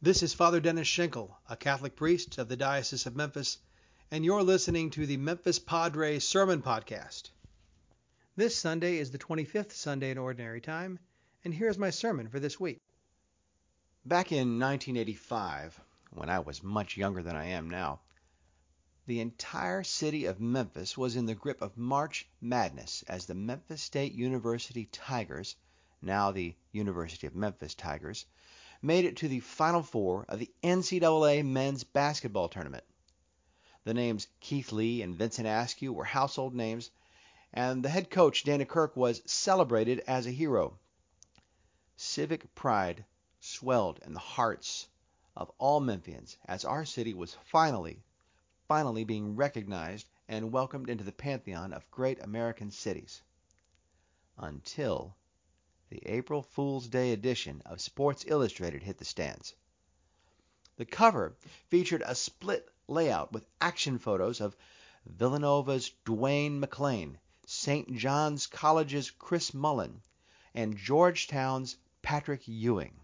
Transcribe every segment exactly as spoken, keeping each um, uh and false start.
This is Father Dennis Schenkel, a Catholic priest of the Diocese of Memphis, and you're listening to the Memphis Padre Sermon Podcast. This Sunday is the twenty-fifth Sunday in Ordinary Time, and here's my sermon for this week. Back in nineteen eighty-five, when I was much younger than I am now, the entire city of Memphis was in the grip of March Madness as the Memphis State University Tigers, now the University of Memphis Tigers, made it to the Final Four of the N C double A men's basketball tournament. The names Keith Lee and Vincent Askew were household names, and the head coach, Dana Kirk, was celebrated as a hero. Civic pride swelled in the hearts of all Memphians as our city was finally, finally being recognized and welcomed into the pantheon of great American cities. Until the April Fool's Day edition of Sports Illustrated hit the stands. The cover featured a split layout with action photos of Villanova's Dwayne McClain, Saint John's College's Chris Mullen, and Georgetown's Patrick Ewing.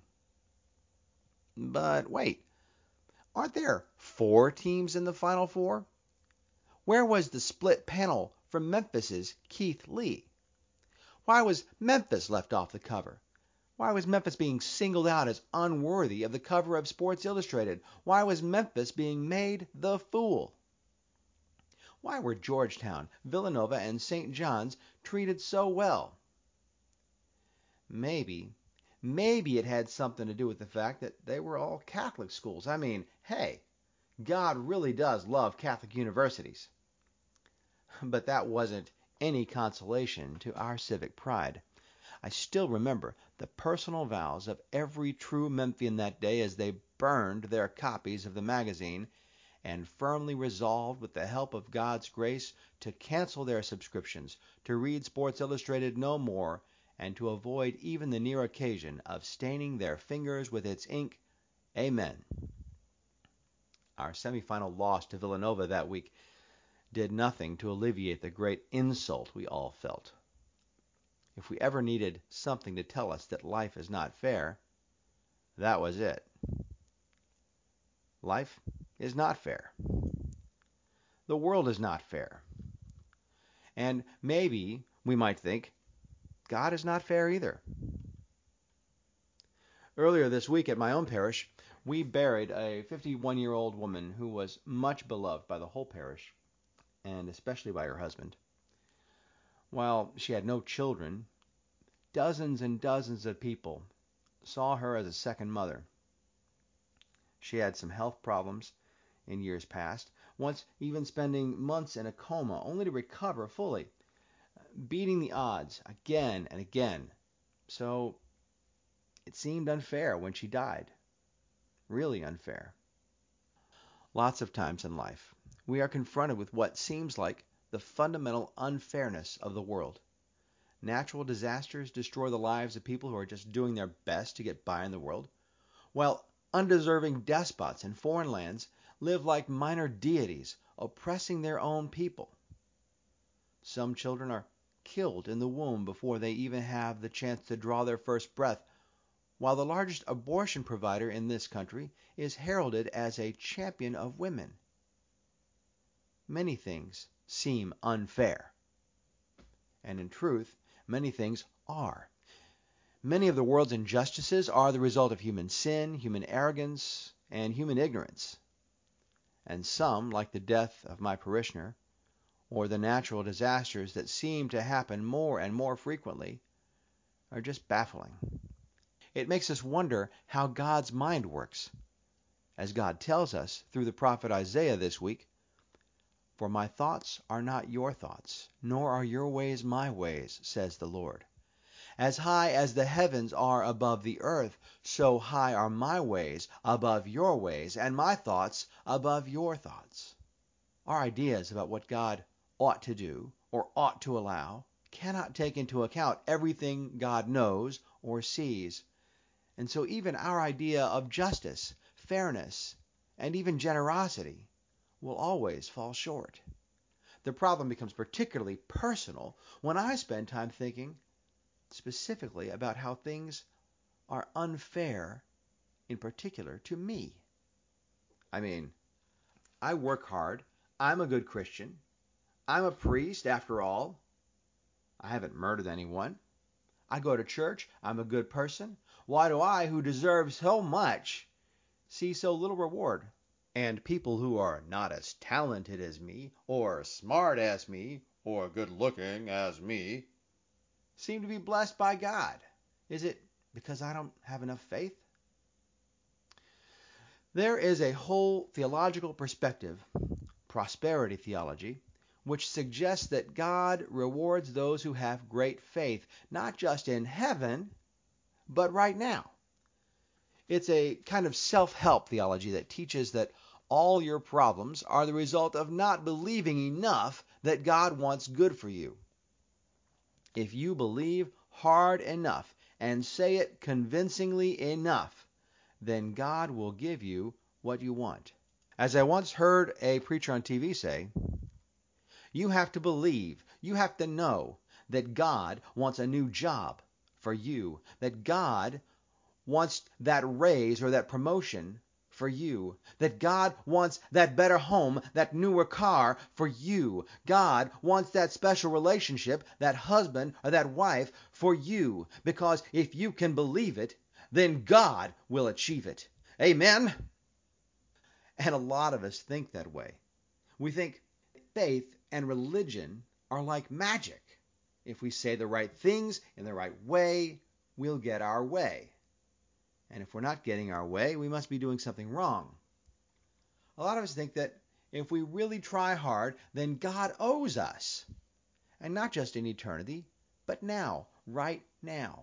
But wait, aren't there four teams in the Final Four? Where was the split panel from Memphis's Keith Lee? Why was Memphis left off the cover? Why was Memphis being singled out as unworthy of the cover of Sports Illustrated? Why was Memphis being made the fool? Why were Georgetown, Villanova, and Saint John's treated so well? Maybe, maybe it had something to do with the fact that they were all Catholic schools. I mean, hey, God really does love Catholic universities. But that wasn't any consolation to our civic pride. I still remember the personal vows of every true Memphian that day as they burned their copies of the magazine and firmly resolved, with the help of God's grace, to cancel their subscriptions, to read Sports Illustrated no more, and to avoid even the near occasion of staining their fingers with its ink. Amen. Our semifinal loss to Villanova that week did nothing to alleviate the great insult we all felt. If we ever needed something to tell us that life is not fair, that was it. Life is not fair. The world is not fair. And maybe we might think God is not fair either. Earlier this week at my own parish, we buried a fifty-one-year-old woman who was much beloved by the whole parish, and especially by her husband. While she had no children, dozens and dozens of people saw her as a second mother. She had some health problems in years past, once even spending months in a coma only to recover fully, beating the odds again and again. So it seemed unfair when she died. Really unfair. Lots of times in life, we are confronted with what seems like the fundamental unfairness of the world. Natural disasters destroy the lives of people who are just doing their best to get by in the world, while undeserving despots in foreign lands live like minor deities, oppressing their own people. Some children are killed in the womb before they even have the chance to draw their first breath, while the largest abortion provider in this country is heralded as a champion of women. Many things seem unfair, and in truth, many things are. Many of the world's injustices are the result of human sin, human arrogance, and human ignorance. And some, like the death of my parishioner, or the natural disasters that seem to happen more and more frequently, are just baffling. It makes us wonder how God's mind works. As God tells us through the prophet Isaiah this week, "For my thoughts are not your thoughts, nor are your ways my ways, says the Lord. As high as the heavens are above the earth, so high are my ways above your ways, and my thoughts above your thoughts." Our ideas about what God ought to do or ought to allow cannot take into account everything God knows or sees. And so even our idea of justice, fairness, and even generosity will always fall short. The problem becomes particularly personal when I spend time thinking specifically about how things are unfair in particular to me. I mean, I work hard. I'm a good Christian. I'm a priest, after all. I haven't murdered anyone. I go to church. I'm a good person. Why do I, who deserve so much, see so little reward? And people who are not as talented as me, or smart as me, or good looking as me, seem to be blessed by God. Is it because I don't have enough faith? There is a whole theological perspective, prosperity theology, which suggests that God rewards those who have great faith, not just in heaven, but right now. It's a kind of self-help theology that teaches that all your problems are the result of not believing enough that God wants good for you. If you believe hard enough and say it convincingly enough, then God will give you what you want. As I once heard a preacher on T V say, you have to believe, you have to know that God wants a new job for you, that God wants that raise or that promotion for you, that God wants that better home, that newer car for you. God wants that special relationship, that husband or that wife for you, because if you can believe it, then God will achieve it. Amen? And a lot of us think that way. We think faith and religion are like magic. If we say the right things in the right way, we'll get our way. And if we're not getting our way, we must be doing something wrong. A lot of us think that if we really try hard, then God owes us. And not just in eternity, but now, right now.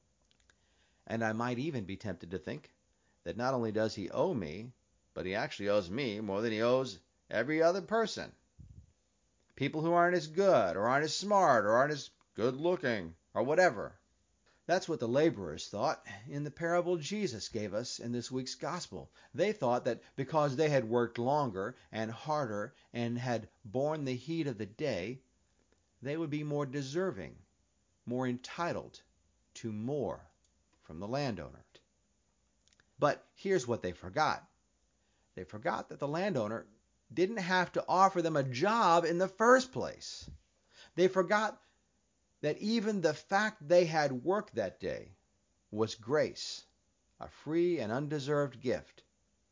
And I might even be tempted to think that not only does he owe me, but he actually owes me more than he owes every other person. People who aren't as good, or aren't as smart, or aren't as good looking, or whatever. That's what the laborers thought in the parable Jesus gave us in this week's gospel. They thought that because they had worked longer and harder and had borne the heat of the day, they would be more deserving, more entitled to more from the landowner. But here's what they forgot. They forgot that the landowner didn't have to offer them a job in the first place. They forgot that even the fact they had worked that day was grace, a free and undeserved gift.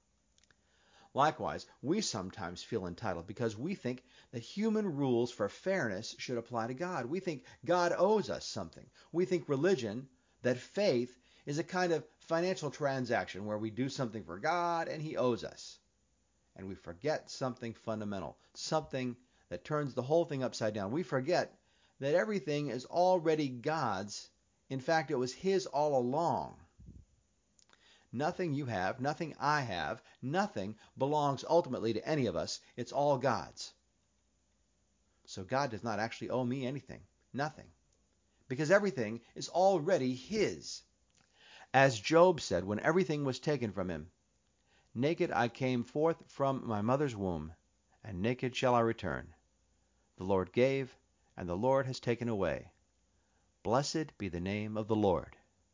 Likewise, we sometimes feel entitled because we think that human rules for fairness should apply to God. We think God owes us something. We think religion, that faith, is a kind of financial transaction where we do something for God and he owes us. And we forget something fundamental, something that turns the whole thing upside down. We forget that everything is already God's. In fact, it was his all along. Nothing you have, nothing I have, nothing belongs ultimately to any of us. It's all God's. So God does not actually owe me anything, nothing, because everything is already his. As Job said when everything was taken from him, naked I came forth from my mother's womb, and naked shall I return. The Lord gave, and the Lord has taken away. Blessed be the name of the Lord.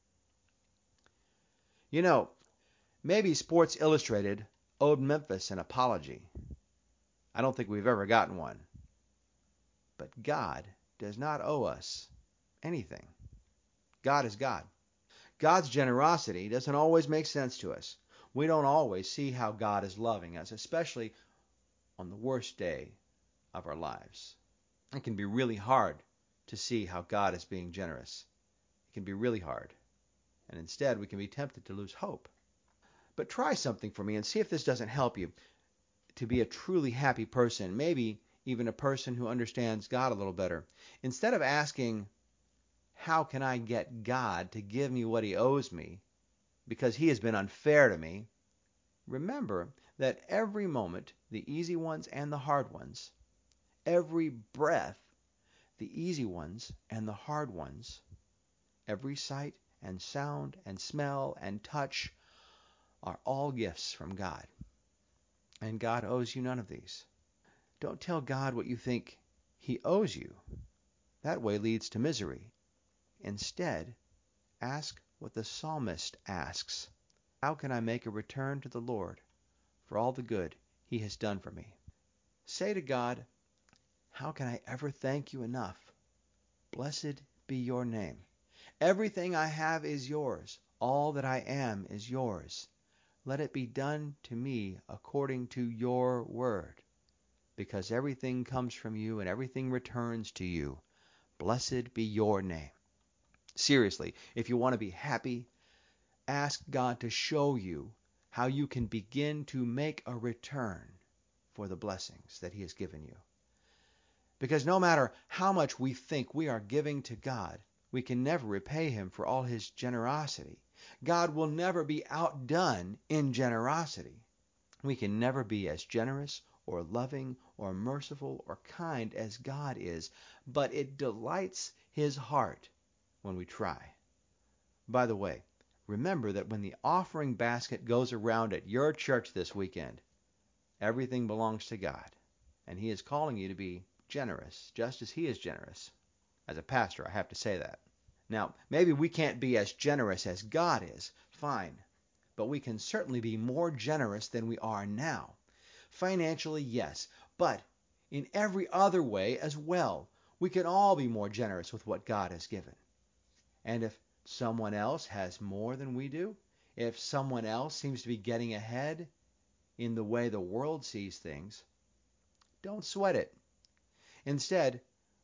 You know, maybe Sports Illustrated owed Memphis an apology. I don't think we've ever gotten one. But God does not owe us anything. God is God. God's generosity doesn't always make sense to us. We don't always see how God is loving us, especially on the worst day of our lives. It can be really hard to see how God is being generous. It can be really hard. And instead, we can be tempted to lose hope. But try something for me and see if this doesn't help you to be a truly happy person, maybe even a person who understands God a little better. Instead of asking, how can I get God to give me what he owes me because he has been unfair to me, remember that every moment, the easy ones and the hard ones, every breath, the easy ones and the hard ones, every sight and sound and smell and touch are all gifts from God. And God owes you none of these. Don't tell God what you think he owes you. That way leads to misery. Instead, ask what the psalmist asks. How can I make a return to the Lord for all the good He has done for me? Say to God, how can I ever thank you enough? Blessed be your name. Everything I have is yours. All that I am is yours. Let it be done to me according to your word, because everything comes from you and everything returns to you. Blessed be your name. Seriously, if you want to be happy, ask God to show you how you can begin to make a return for the blessings that He has given you. Because no matter how much we think we are giving to God, we can never repay Him for all His generosity. God will never be outdone in generosity. We can never be as generous or loving or merciful or kind as God is, but it delights His heart when we try. By the way, remember that when the offering basket goes around at your church this weekend, everything belongs to God, and He is calling you to be generous, just as He is generous. As a pastor, I have to say that. Now, maybe we can't be as generous as God is, fine, but we can certainly be more generous than we are now. Financially, yes, but in every other way as well. We can all be more generous with what God has given. And if someone else has more than we do, if someone else seems to be getting ahead in the way the world sees things, don't sweat it. Instead,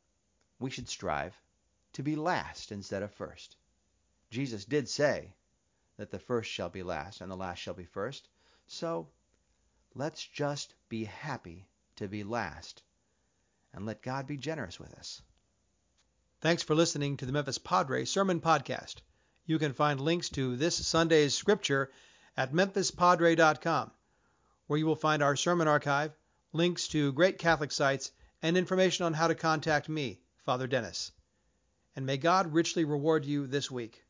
we should strive to be last instead of first. Jesus did say that the first shall be last and the last shall be first. So let's just be happy to be last and let God be generous with us. Thanks for listening to the Memphis Padre Sermon Podcast. You can find links to this Sunday's scripture at memphis padre dot com, where you will find our sermon archive, links to great Catholic sites, and information on how to contact me, Father Dennis. And may God richly reward you this week.